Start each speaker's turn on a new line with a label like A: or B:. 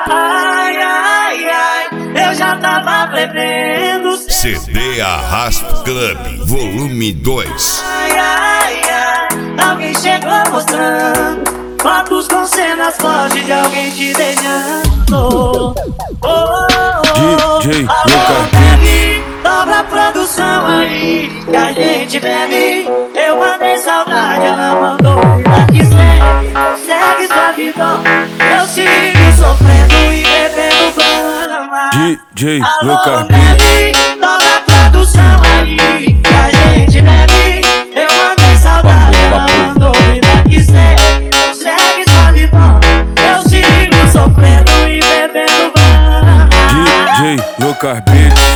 A: Ai, ai, ai, eu já tava bebendo.
B: CD Arrasto Club, volume 2.
A: Ai, ai, ai, alguém chegou mostrando fotos com cenas fortes de alguém te beijando.
C: DJ
A: Alô, bebe, dobra a produção aí que a gente bebe. Eu mandei saudade, ela mandou vida que segue sua vida. Eu sigo sofrendo e bebendo brama.
C: DJ
A: Alô, bebe, dobra a produção aí que a gente bebe. Eu mandei saudade, ela mandou vida que segue sua vida. Eu sigo sofrendo e bebendo brama.
C: DJ Lucas Beats.